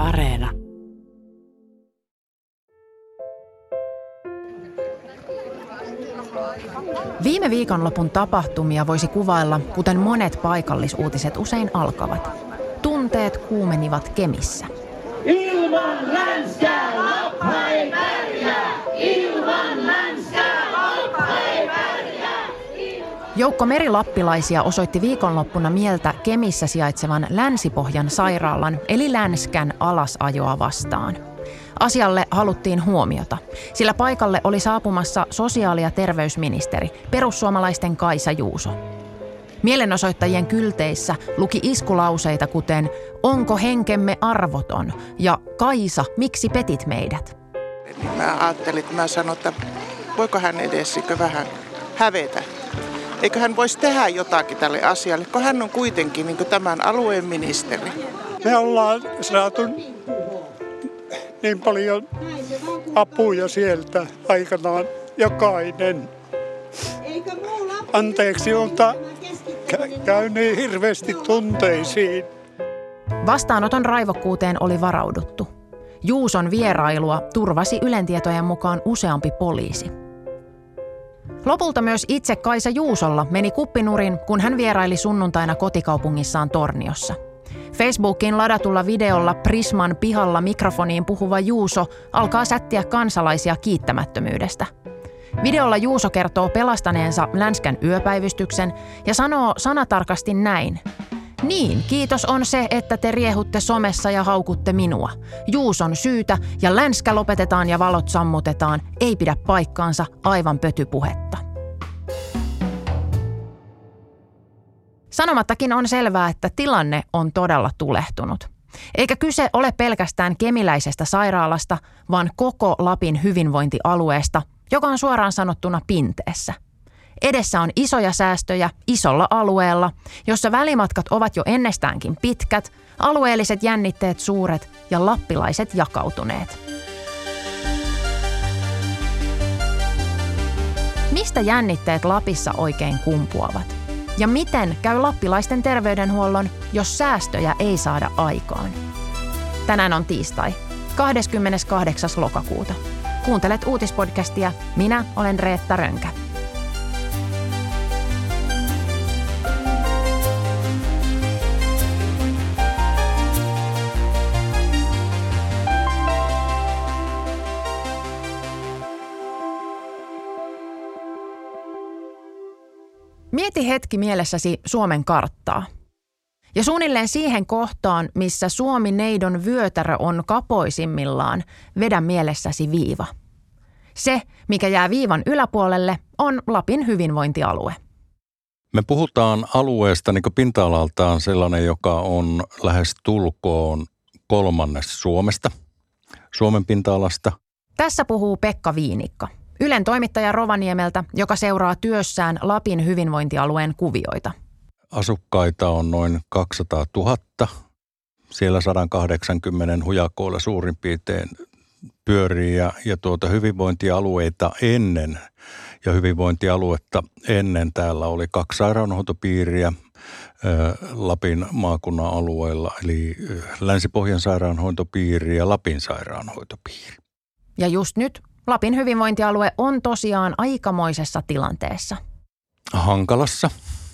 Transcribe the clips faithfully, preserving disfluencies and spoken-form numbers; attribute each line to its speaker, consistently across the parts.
Speaker 1: Areena.
Speaker 2: Viime viikonlopun tapahtumia voisi kuvailla, kuten monet paikallisuutiset usein alkavat. Tunteet kuumenivat Kemissä.
Speaker 3: Ilman Länskää Lappa ei pärjää! Ilman Länskää Lappa ei pärjää!
Speaker 2: Joukko merilappilaisia osoitti viikonloppuna mieltä Kemissä sijaitsevan Länsi-Pohjan sairaalan eli Länskän alasajoa vastaan. Asialle haluttiin huomiota, sillä paikalle oli saapumassa sosiaali- ja terveysministeri, perussuomalaisten Kaisa Juuso. Mielenosoittajien kylteissä luki iskulauseita kuten "Onko henkemme arvoton?" ja "Kaisa, miksi petit meidät?"
Speaker 4: Mä ajattelin, että mä sanon, että voiko hän edes vähän hävetä. Eikö hän voisi tehdä jotakin tälle asialle, kun hän on kuitenkin niin kuin tämän alueen ministeri.
Speaker 5: Me ollaan saatu niin paljon apuja sieltä aikanaan jokainen. Anteeksi, mutta käy niin hirveästi tunteisiin.
Speaker 2: Vastaanoton raivokkuuteen oli varauduttu. Juuson vierailua turvasi Ylen tietojen mukaan useampi poliisi. Lopulta myös itse Kaisa Juusolla meni kuppinurin, kun hän vieraili sunnuntaina kotikaupungissaan Torniossa. Facebookiin ladatulla videolla Prisman pihalla mikrofoniin puhuva Juuso alkaa sättiä kansalaisia kiittämättömyydestä. Videolla Juuso kertoo pelastaneensa Länskän yöpäivystyksen ja sanoo sanatarkasti näin. "Niin, kiitos on se, että te riehutte somessa ja haukutte minua. Juuson syytä ja Länskä lopetetaan ja valot sammutetaan. Ei pidä paikkaansa, aivan pötypuhetta." Sanomattakin on selvää, että tilanne on todella tulehtunut. Eikä kyse ole pelkästään kemiläisestä sairaalasta, vaan koko Lapin hyvinvointialueesta, joka on suoraan sanottuna pinteessä. Edessä on isoja säästöjä isolla alueella, jossa välimatkat ovat jo ennestäänkin pitkät, alueelliset jännitteet suuret ja lappilaiset jakautuneet. Mistä jännitteet Lapissa oikein kumpuavat? Ja miten käy lappilaisten terveydenhuollon, jos säästöjä ei saada aikaan? Tänään on tiistai, kahdeskymmeneskahdeksas lokakuuta. Kuuntelet uutispodcastia. Minä olen Reetta Rönkä. Mieti hetki mielessäsi Suomen karttaa. Ja suunnilleen siihen kohtaan, missä Suomi-neidon vyötärö on kapoisimmillaan, vedä mielessäsi viiva. Se, mikä jää viivan yläpuolelle, on Lapin hyvinvointialue.
Speaker 6: Me puhutaan alueesta niin kuin pinta-alaltaan sellainen, joka on lähes tulkoon kolmannes Suomesta, Suomen pinta-alasta.
Speaker 2: Tässä puhuu Pekka Viinikka, Ylen toimittaja Rovaniemeltä, joka seuraa työssään Lapin hyvinvointialueen kuvioita.
Speaker 6: Asukkaita on noin kaksisataatuhatta. Siellä sata kahdeksankymmentä hujakoilla suurin piirtein pyörii ja, ja tuota hyvinvointialueita ennen ja hyvinvointialuetta ennen täällä oli kaksi sairaanhoitopiiriä ä, Lapin maakunnan alueella, eli Länsi-Pohjan sairaanhoitopiiri ja Lapin sairaanhoitopiiri.
Speaker 2: Ja just nyt Lapin hyvinvointialue on tosiaan aikamoisessa tilanteessa.
Speaker 6: Hankalassa,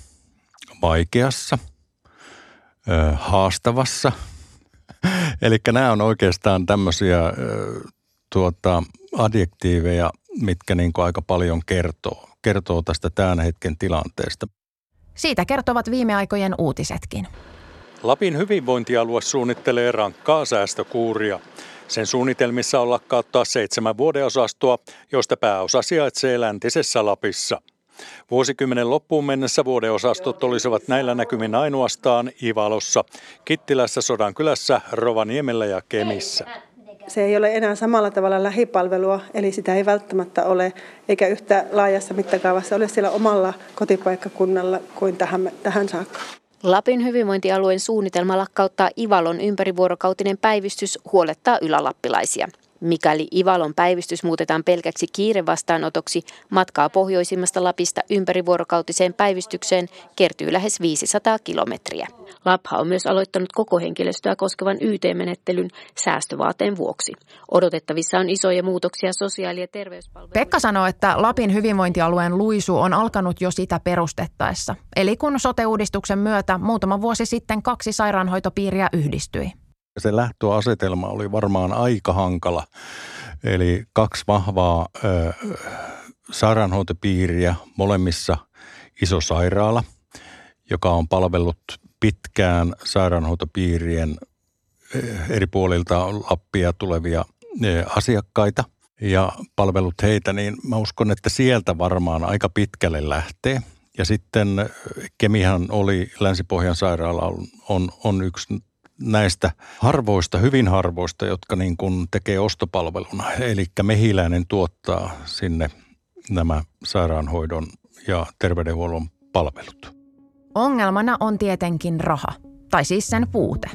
Speaker 6: vaikeassa, ö, haastavassa. Eli nämä on oikeastaan tämmöisiä ö, tuota, adjektiiveja, mitkä niin kuin aika paljon kertoo, kertoo tästä tämän hetken tilanteesta.
Speaker 2: Siitä kertovat viime aikojen uutisetkin.
Speaker 6: Lapin hyvinvointialue suunnittelee rankkaa säästökuuria. Sen suunnitelmissa on lakkauttaa seitsemän vuodeosastoa, joista pääosa sijaitsee läntisessä Lapissa. Vuosikymmenen loppuun mennessä vuodeosastot olisivat näillä näkymin ainoastaan Ivalossa, Kittilässä, Sodankylässä, Rovaniemellä ja Kemissä.
Speaker 7: Se ei ole enää samalla tavalla lähipalvelua, eli sitä ei välttämättä ole, eikä yhtä laajassa mittakaavassa ole siellä omalla kotipaikkakunnalla kuin tähän, tähän saakka.
Speaker 8: Lapin hyvinvointialueen suunnitelma lakkauttaa Ivalon ympärivuorokautinen päivystys huolettaa ylälappilaisia.
Speaker 1: Mikäli Ivalon päivystys muutetaan pelkäksi kiirevastaanotoksi, matkaa pohjoisimmasta Lapista ympärivuorokautiseen päivystykseen kertyy lähes viisisataa kilometriä. Lapha on myös aloittanut koko henkilöstöä koskevan Y T-menettelyn säästövaateen vuoksi. Odotettavissa on isoja muutoksia sosiaali- ja terveyspalveluihin.
Speaker 2: Pekka sanoo, että Lapin hyvinvointialueen luisu on alkanut jo sitä perustettaessa. Eli kun sote-uudistuksen myötä muutama vuosi sitten kaksi sairaanhoitopiiriä yhdistyi.
Speaker 6: Se lähtöasetelma oli varmaan aika hankala. Eli kaksi vahvaa ö, sairaanhoitopiiriä, molemmissa iso sairaala, joka on palvellut pitkään sairaanhoitopiirien eri puolilta Lappia tulevia asiakkaita ja palvellut heitä, niin mä uskon, että sieltä varmaan aika pitkälle lähtee. Ja sitten Kemihän oli, Länsi-Pohjan sairaala on, on yksi näistä harvoista, hyvin harvoista, jotka niin kuin tekee ostopalveluna. Eli Mehiläinen tuottaa sinne nämä sairaanhoidon ja terveydenhuollon palvelut.
Speaker 2: Ongelmana on tietenkin raha, tai siis sen puute.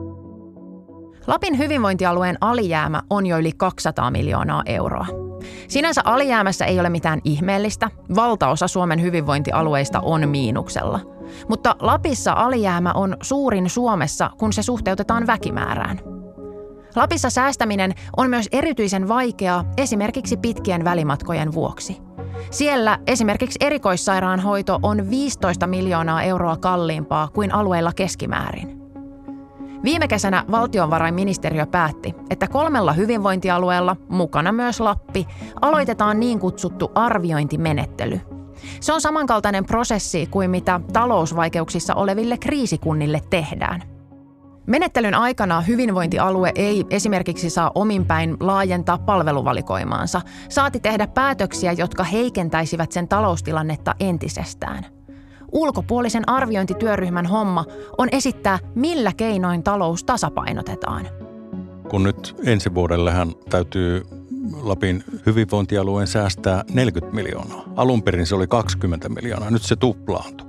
Speaker 2: Lapin hyvinvointialueen alijäämä on jo yli kaksisataa miljoonaa euroa. Sinänsä alijäämässä ei ole mitään ihmeellistä. Valtaosa Suomen hyvinvointialueista on miinuksella. Mutta Lapissa alijäämä on suurin Suomessa, kun se suhteutetaan väkimäärään. Lapissa säästäminen on myös erityisen vaikeaa esimerkiksi pitkien välimatkojen vuoksi. Siellä esimerkiksi erikoissairaanhoito on viisitoista miljoonaa euroa kalliimpaa kuin alueilla keskimäärin. Viime kesänä valtiovarainministeriö päätti, että kolmella hyvinvointialueella, mukana myös Lappi, aloitetaan niin kutsuttu arviointimenettely. Se on samankaltainen prosessi kuin mitä talousvaikeuksissa oleville kriisikunnille tehdään. Menettelyn aikana hyvinvointialue ei esimerkiksi saa ominpäin laajentaa palveluvalikoimaansa, saati tehdä päätöksiä, jotka heikentäisivät sen taloustilannetta entisestään. Ulkopuolisen arviointityöryhmän homma on esittää, millä keinoin talous tasapainotetaan.
Speaker 6: Kun nyt ensi vuodellehan täytyy Lapin hyvinvointialueen säästää neljäkymmentä miljoonaa. Alun perin se oli kaksikymmentä miljoonaa, nyt se tuplaantui.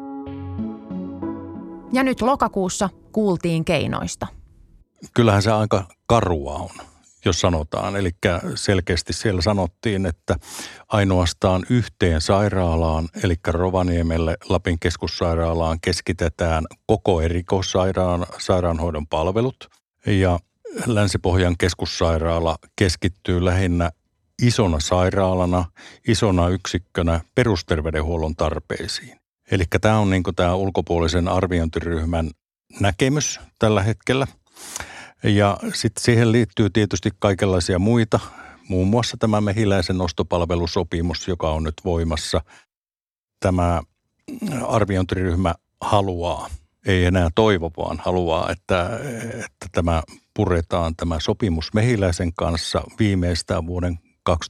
Speaker 2: Ja nyt lokakuussa kuultiin keinoista.
Speaker 6: Kyllähän se aika karua on, jos sanotaan. Eli selkeästi siellä sanottiin, että ainoastaan yhteen sairaalaan, eli Rovaniemelle Lapin keskussairaalaan keskitetään koko erikoissairaanhoidon palvelut. Ja Länsi-Pohjan keskussairaala keskittyy lähinnä isona sairaalana, isona yksikkönä perusterveydenhuollon tarpeisiin. Eli tämä on niin kuin tämä ulkopuolisen arviointiryhmän näkemys tällä hetkellä. Ja sitten siihen liittyy tietysti kaikenlaisia muita, muun muassa tämä Mehiläisen ostopalvelusopimus, joka on nyt voimassa. Tämä arviointiryhmä haluaa, ei enää toivo, vaan haluaa, että, että tämä puretaan tämä sopimus Mehiläisen kanssa viimeistään vuoden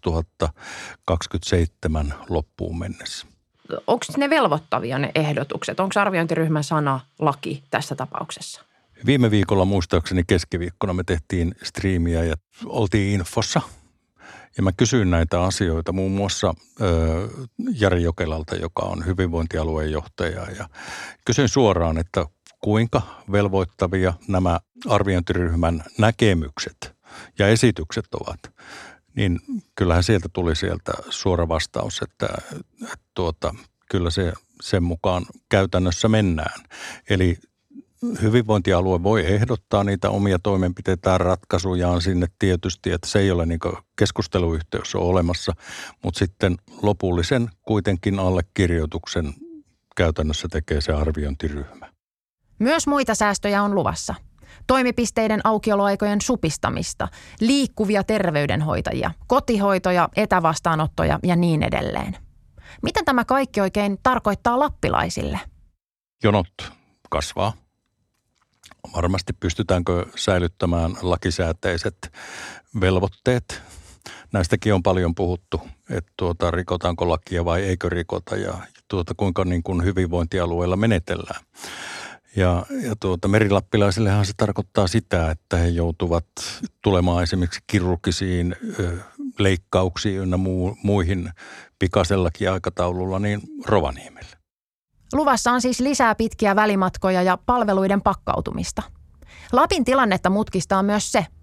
Speaker 6: kaksituhattakaksikymmentäseitsemän loppuun mennessä.
Speaker 2: Onko ne velvoittavia ne ehdotukset? Onko arviointiryhmän sana laki tässä tapauksessa?
Speaker 6: Viime viikolla muistaakseni keskiviikkona me tehtiin striimiä ja oltiin infossa. Ja mä kysyin näitä asioita muun muassa ö, Jari Jokelalta, joka on hyvinvointialueen johtaja. Ja kysyin suoraan, että kuinka velvoittavia nämä arviointiryhmän näkemykset ja esitykset ovat. Niin kyllähän sieltä tuli sieltä suora vastaus, että, että tuota, kyllä se sen mukaan käytännössä mennään. Eli hyvinvointialue voi ehdottaa niitä omia toimenpiteitään, ratkaisujaan sinne tietysti, että se ei ole niin kuin keskusteluyhteys on olemassa, mutta sitten lopullisen kuitenkin allekirjoituksen käytännössä tekee se arviointiryhmä.
Speaker 2: Myös muita säästöjä on luvassa. Toimipisteiden aukioloaikojen supistamista, liikkuvia terveydenhoitajia, kotihoitoja, etävastaanottoja ja niin edelleen. Miten tämä kaikki oikein tarkoittaa lappilaisille?
Speaker 6: Jonot kasvaa. Varmasti pystytäänkö säilyttämään lakisääteiset velvoitteet. Näistäkin on paljon puhuttu, että tuota, rikotaanko lakia vai eikö rikota ja tuota, kuinka niin kuin hyvinvointialueella menetellään. Ja, ja tuota, merilappilaisillehan se tarkoittaa sitä, että he joutuvat tulemaan esimerkiksi kirurgisiin ö, leikkauksiin ynnä muu, muihin pikaisellakin aikataululla niin Rovaniemelle.
Speaker 2: Luvassa on siis lisää pitkiä välimatkoja ja palveluiden pakkautumista. Lapin tilannetta mutkistaa myös se,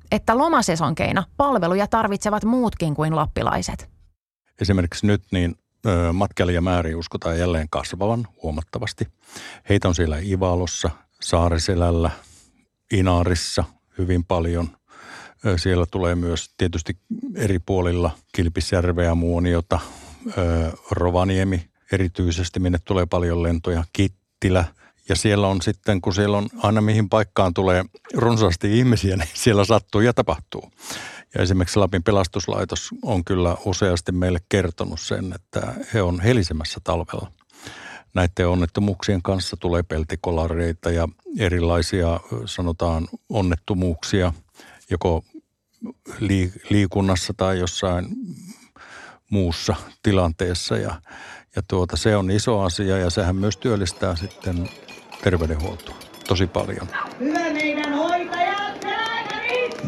Speaker 2: että lomasesonkeina palveluja tarvitsevat muutkin kuin lappilaiset.
Speaker 6: Esimerkiksi nyt niin ö, matkailijamääriä uskotaan jälleen kasvavan huomattavasti. Heitä on siellä Ivalossa, Saariselällä, Inaarissa hyvin paljon. Ö, siellä tulee myös tietysti eri puolilla Kilpisjärveä, Muoniota, ö, Rovaniemi erityisesti, minne tulee paljon lentoja, Kittilä. Ja siellä on sitten, kun siellä on aina mihin paikkaan tulee runsaasti ihmisiä, niin siellä sattuu ja tapahtuu. Ja esimerkiksi Lapin pelastuslaitos on kyllä useasti meille kertonut sen, että he on helisemässä talvella. Näiden onnettomuuksien kanssa tulee peltikolareita ja erilaisia, sanotaan, onnettomuuksia, joko liikunnassa tai jossain muussa tilanteessa. Ja, ja tuota, se on iso asia ja sehän myös työllistää sitten terveydenhuoltoa tosi paljon.
Speaker 3: Hyvä meidän hoitajat ja lääkärit!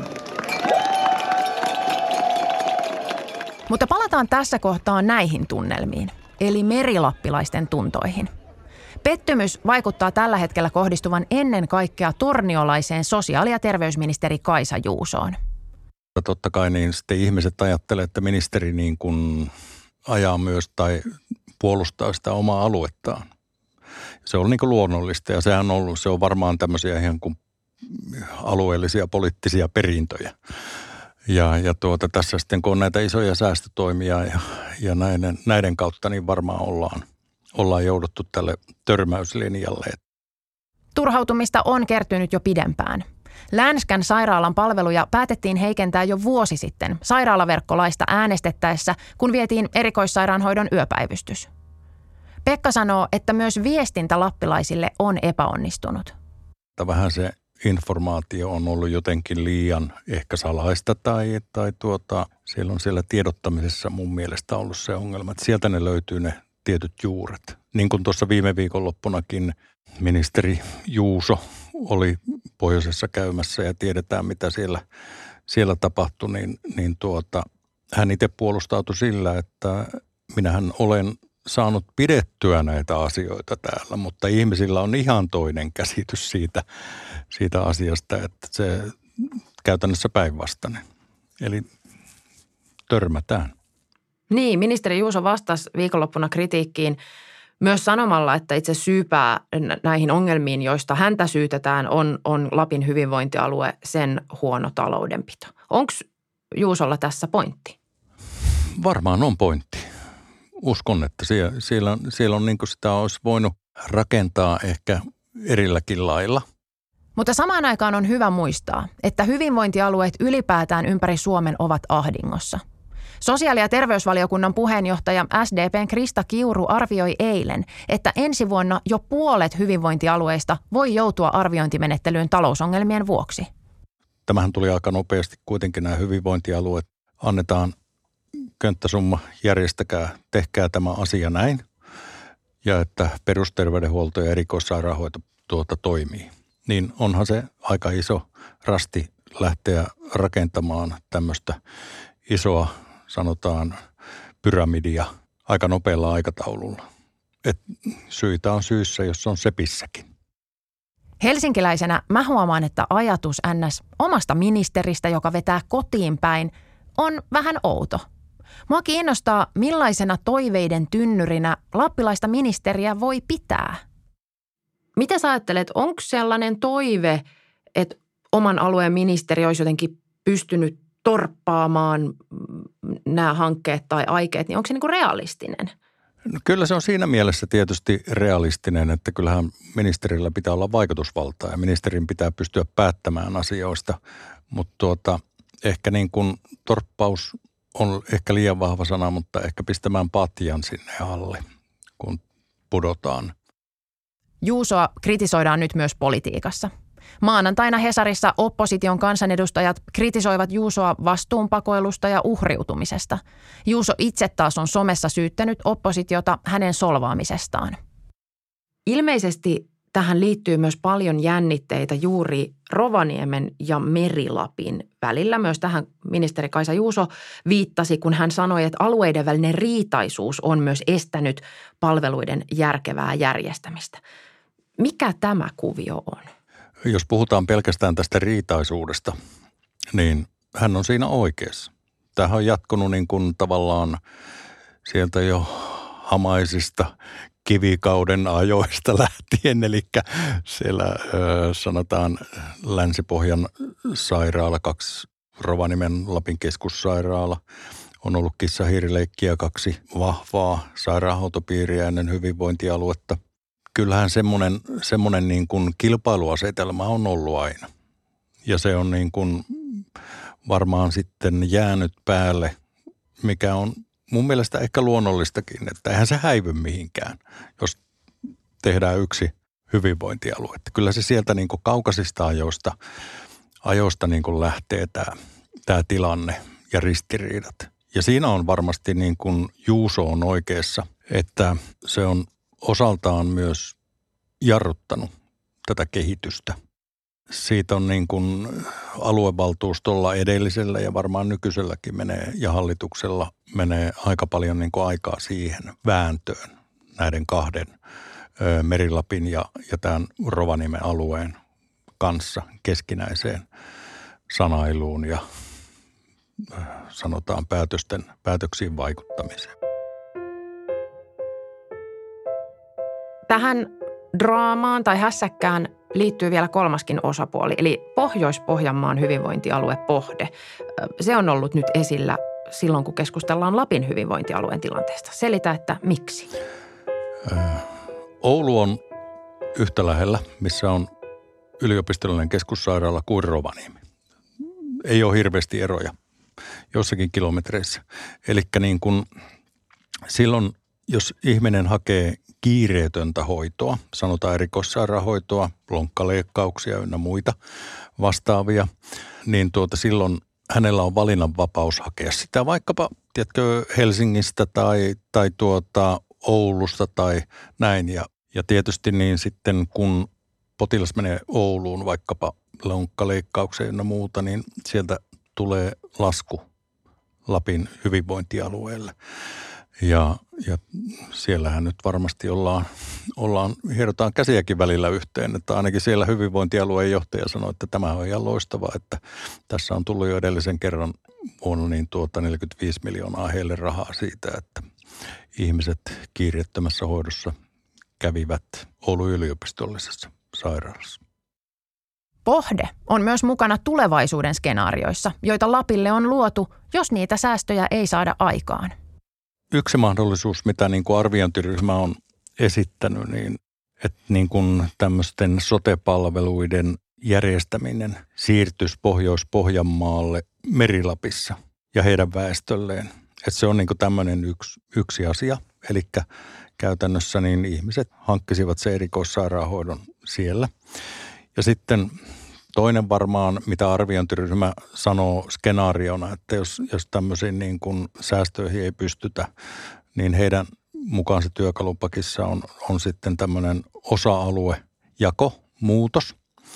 Speaker 2: Mutta palataan tässä kohtaa näihin tunnelmiin, eli merilappilaisten tuntoihin. Pettymys vaikuttaa tällä hetkellä kohdistuvan ennen kaikkea torniolaiseen sosiaali- ja terveysministeri Kaisa Juusoon.
Speaker 6: Totta kai niin sitten ihmiset ajattelee, että ministeri niin kuin ajaa myös tai puolustaa sitä omaa aluettaan. Se on niin kuin luonnollista ja sehän on ollut, se on varmaan tämmöisiä ihan kuin alueellisia poliittisia perintöjä. Ja, ja tuota, tässä sitten kun on näitä isoja säästötoimia ja, ja näiden, näiden kautta niin varmaan ollaan, ollaan jouduttu tälle törmäyslinjalle.
Speaker 2: Turhautumista on kertynyt jo pidempään. Länskän sairaalan palveluja päätettiin heikentää jo vuosi sitten sairaalaverkkolaista äänestettäessä, kun vietiin erikoissairaanhoidon yöpäivystys. Pekka sanoo, että myös viestintä lappilaisille on epäonnistunut.
Speaker 6: Vähän se informaatio on ollut jotenkin liian ehkä salaista tai, tai tuota, siellä on siellä tiedottamisessa mun mielestä ollut se ongelma, että sieltä ne löytyy ne tietyt juuret. Niin kuin tuossa viime viikonloppunakin ministeri Juuso oli pohjoisessa käymässä ja tiedetään mitä siellä, siellä tapahtui, niin, niin tuota, hän itse puolustautui sillä, että minähän olen saanut pidettyä näitä asioita täällä, mutta ihmisillä on ihan toinen käsitys siitä, siitä asiasta, että se käytännössä päinvastainen. Eli törmätään.
Speaker 2: Niin, ministeri Juuso vastasi viikonloppuna kritiikkiin myös sanomalla, että itse syypää näihin ongelmiin, joista häntä syytetään, on, on Lapin hyvinvointialue, sen huono taloudenpito. Onko Juusolla tässä pointti?
Speaker 6: Varmaan on pointti. Uskon, että siellä, siellä, siellä on niin kuin sitä olisi voinut rakentaa ehkä erilläkin lailla.
Speaker 2: Mutta samaan aikaan on hyvä muistaa, että hyvinvointialueet ylipäätään ympäri Suomen ovat ahdingossa. Sosiaali- ja terveysvaliokunnan puheenjohtaja S D P:n Krista Kiuru arvioi eilen, että ensi vuonna jo puolet hyvinvointialueista voi joutua arviointimenettelyyn talousongelmien vuoksi.
Speaker 6: Tämähän tuli aika nopeasti kuitenkin nämä hyvinvointialueet. Annetaan könttäsumma, järjestäkää, tehkää tämä asia näin ja että perusterveydenhuolto ja erikoissairaanhoito tuota toimii. Niin onhan se aika iso rasti lähteä rakentamaan tämmöistä isoa, sanotaan, pyramidia aika nopealla aikataululla. Et syitä on syyssä, jos on sepissäkin.
Speaker 2: Helsinkiläisenä mä huomaan, että ajatus ns. Omasta ministeristä, joka vetää kotiin päin, on vähän outo. Mua kiinnostaa, millaisena toiveiden tynnyrinä lappilaista ministeriä voi pitää. Mitä sä ajattelet, onko sellainen toive, että oman alueen ministeri olisi jotenkin pystynyt torppaamaan nämä hankkeet tai aikeet, niin onko se niin kuin realistinen?
Speaker 6: No kyllä se on siinä mielessä tietysti realistinen, että kyllähän ministerillä pitää olla vaikutusvaltaa ja ministerin pitää pystyä päättämään asioista, mutta tuota, ehkä niin kuin torppaus on ehkä liian vahva sana, mutta ehkä pistämään patjan sinne alle, kun pudotaan.
Speaker 2: Juusoa kritisoidaan nyt myös politiikassa. Maanantaina Hesarissa opposition kansanedustajat kritisoivat Juusoa vastuunpakoilusta ja uhriutumisesta. Juuso itse taas on somessa syyttänyt oppositiota hänen solvaamisestaan. Ilmeisesti tähän liittyy myös paljon jännitteitä juuri Rovaniemen ja Merilapin välillä. Myös tähän ministeri Kaisa Juuso viittasi, kun hän sanoi, että alueiden välinen riitaisuus on myös estänyt palveluiden järkevää järjestämistä. Mikä tämä kuvio on?
Speaker 6: Jos puhutaan pelkästään tästä riitaisuudesta, niin hän on siinä oikeassa. Tämähän on jatkunut niin kuin tavallaan sieltä jo hamaisista kivikauden ajoista lähtien, eli siellä ö, sanotaan Länsi-Pohjan sairaala, kaksi Rovaniemen Lapin keskussairaala, on ollut kissahiirileikkiä, kaksi vahvaa sairaanhoitopiiriä ennen hyvinvointialuetta. Kyllähän semmoinen, semmoinen niin kuin kilpailuasetelma on ollut aina, ja se on niin kuin varmaan sitten jäänyt päälle, mikä on mun mielestä ehkä luonnollistakin, että eihän se häivy mihinkään, jos tehdään yksi hyvinvointialue. Että kyllä se sieltä niin kuin kaukaisista ajoista, ajoista niin kuin lähtee tämä, tämä tilanne ja ristiriidat. Ja siinä on varmasti niin kuin Juuso on oikeassa, että se on osaltaan myös jarruttanut tätä kehitystä. Siitä on niin kuin aluevaltuustolla edellisellä ja varmaan nykyiselläkin menee ja hallituksella menee aika paljon niin kuin aikaa siihen vääntöön näiden kahden ö, Meri-Lapin ja, ja tämän Rovaniemen alueen kanssa keskinäiseen sanailuun ja ö, sanotaan päätösten, päätöksiin vaikuttamiseen.
Speaker 2: Tähän draamaan tai hässäkkään liittyy vielä kolmaskin osapuoli, eli Pohjois-Pohjanmaan hyvinvointialue Pohde. Se on ollut nyt esillä silloin, kun keskustellaan Lapin hyvinvointialueen tilanteesta. Selitä, että miksi?
Speaker 6: Oulu on yhtä lähellä, missä on yliopistollinen keskussairaala kuin Rovaniemi. Ei ole hirveästi eroja jossakin kilometreissä. Eli niin kun silloin, jos ihminen hakee kiireetöntä hoitoa, sanotaan erikoissairaanhoitoa, lonkkaleikkauksia ynnä muita vastaavia, niin tuota silloin hänellä on valinnanvapaus hakea sitä vaikkapa, tiedätkö, Helsingistä tai, tai tuota Oulusta tai näin. Ja, ja tietysti niin sitten kun potilas menee Ouluun vaikkapa lonkkaleikkaukseen ynnä muuta, niin sieltä tulee lasku Lapin hyvinvointialueelle. Ja, ja siellähän nyt varmasti ollaan, ollaan, hierotaan käsiäkin välillä yhteen, että ainakin siellä hyvinvointialueen johtaja sanoi, että tämä on ihan loistavaa, että tässä on tullut jo edellisen kerran vuonna niin tuota neljäkymmentäviisi miljoonaa heille rahaa siitä, että ihmiset kiireettömässä hoidossa kävivät Oulun yliopistollisessa sairaalassa.
Speaker 2: Pohde on myös mukana tulevaisuuden skenaarioissa, joita Lapille on luotu, jos niitä säästöjä ei saada aikaan.
Speaker 6: Yksi mahdollisuus, mitä niin kuin arviointiryhmä on esittänyt, niin että niin kuin tämmöisten sote-palveluiden järjestäminen siirtyisi Pohjois-Pohjanmaalle Meri-Lapissa ja heidän väestölleen. Että se on niin kuin tämmöinen yksi, yksi asia. Eli käytännössä niin ihmiset hankkisivat se erikoissairaanhoidon siellä. Ja sitten toinen varmaan, mitä arviointiryhmä sanoo skenaariona, että jos, jos tämmöisiin niin kuin säästöihin ei pystytä, niin heidän mukaansa työkalupakissa on, on sitten tämmöinen osa-aluejako, muutos.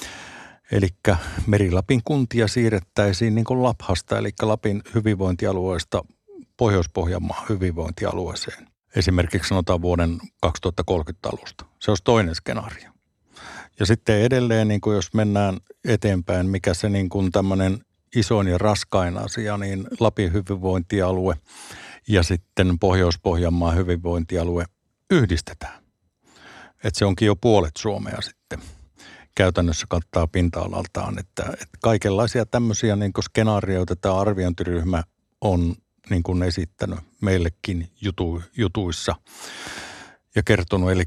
Speaker 6: Eli Meri-Lapin kuntia siirrettäisiin niin kuin Laphasta, eli Lapin hyvinvointialueesta Pohjois-Pohjanmaan hyvinvointialueeseen. Esimerkiksi sanotaan vuoden kaksituhattakolmekymmentä alusta. Se olisi toinen skenaario. Ja sitten edelleen, niin kuin jos mennään eteenpäin, mikä se niin kuin tämmöinen isoin ja raskain asia, niin Lapin hyvinvointialue ja sitten Pohjois-Pohjanmaan hyvinvointialue yhdistetään. Että se onkin jo puolet Suomea sitten. Käytännössä kattaa pinta-alaltaan, että, että kaikenlaisia tämmöisiä niin kuin skenaarioita tämä arviointiryhmä on niin kuin esittänyt meillekin jutu, jutuissa ja kertonut. Eli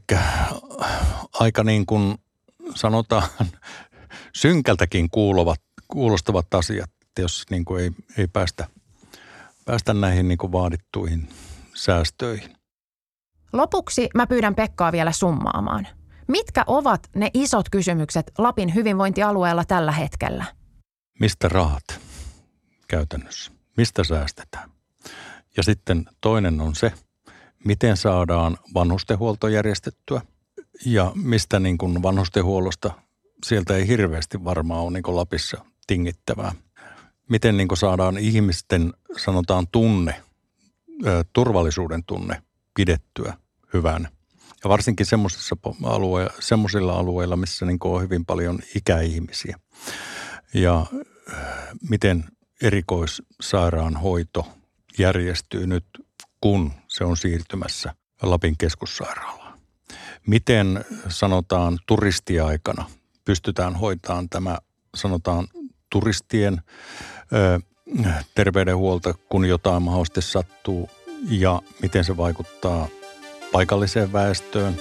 Speaker 6: aika niin kuin sanotaan synkältäkin kuuluvat, kuulostavat asiat, jos niin kuin ei, ei päästä, päästä näihin niin kuin vaadittuihin säästöihin.
Speaker 2: Lopuksi mä pyydän Pekkaa vielä summaamaan. Mitkä ovat ne isot kysymykset Lapin hyvinvointialueella tällä hetkellä?
Speaker 6: Mistä rahat käytännössä? Mistä säästetään? Ja sitten toinen on se, miten saadaan vanhustenhuolto järjestettyä ja mistä niin kuin vanhustenhuollosta sieltä ei hirveästi varmaan ole niin kuin Lapissa tingittävää. Miten niin kuin saadaan ihmisten, sanotaan tunne, turvallisuuden tunne pidettyä hyvänä. Ja varsinkin semmoisilla alueilla, semmoisilla alueilla, missä niin kuin on hyvin paljon ikäihmisiä. Ja miten erikoissairaanhoito järjestyy nyt, kun se on siirtymässä Lapin keskussairaalaan. Miten sanotaan turistiaikana pystytään hoitamaan tämä, sanotaan turistien ö, terveydenhuolto, kun jotain mahdollisesti sattuu, ja miten se vaikuttaa paikalliseen väestöön.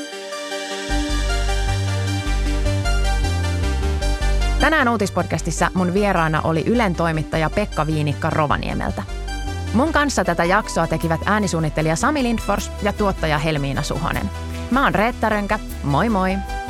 Speaker 2: Tänään uutispodcastissa mun vieraana oli Ylen toimittaja Pekka Viinikka Rovaniemeltä. Mun kanssa tätä jaksoa tekivät äänisuunnittelija Sami Lindfors ja tuottaja Helmiina Suhonen. Mä oon Reetta Rönkä, moi moi!